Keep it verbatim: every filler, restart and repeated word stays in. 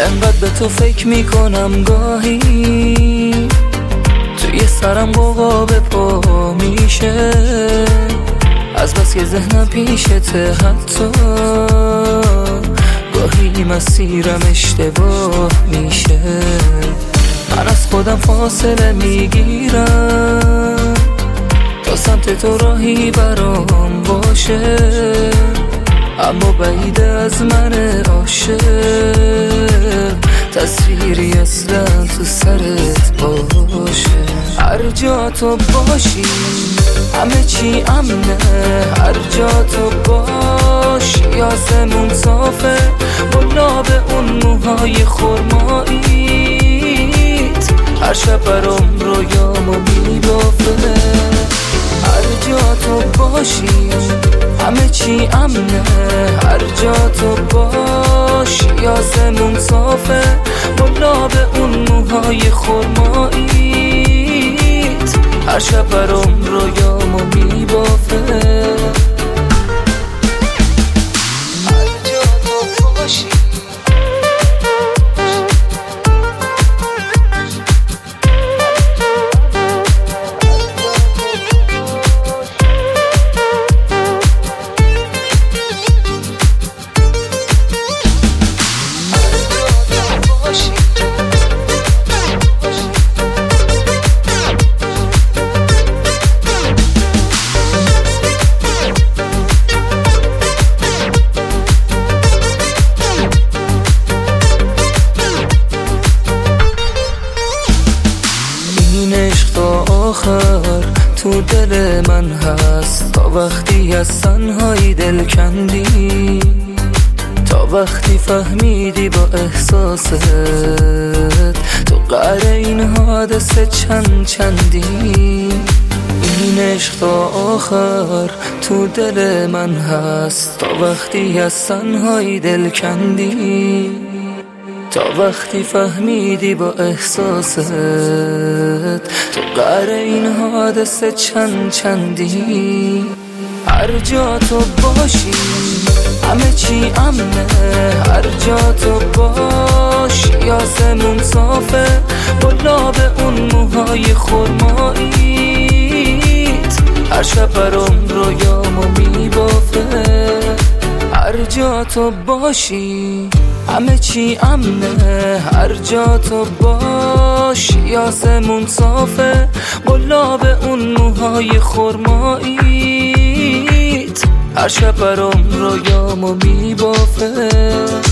انقدر به تو فکر میکنم گاهی، توی سرم قوقا به پا میشه، از بس که ذهنم پیشته، حتی گاهی مسیرم اشتباه میشه. من از خودم فاصله میگیرم تا سمت تو راهی برام باشه، اما بعیده از من عاشق، تصویری اصلا تو سرت باشه. هر جا تو باشی همه چی امنه، هر جا تو باشی آسمون صافه، بالا به اون موهای خرماییت هر شب برام رویامو میبافه. هر جا تو باشی همه چی امنه، هر جا تو باشی آسمون صافه، بالا به اون موهای خرماییت هر شب برام رویامو میبافه. هر جا تو باشی آخر تو دل من هست، تا وقتی از تنهایی دل کندی، تا وقتی فهمیدی با احساست تو قعر این حادثه چند چندی. این عشق تا آخر تو دل من هست، تا وقتی از تنهایی دل کندی، تا وقتی فهمیدی با احساست تو قعر این حادثه چند چندی. هر جا تو باشی همه چی امنه، هر جا تو باشی آسمون صافه، بالا به اون موهای خرماییت هر شب برام رویامو میبافه. هر جا تو باشی همه چی امنه، هر جا تو باشی آسمون صافه، بالا به اون موهای خرماییت هر شب برام رویامو میبافه.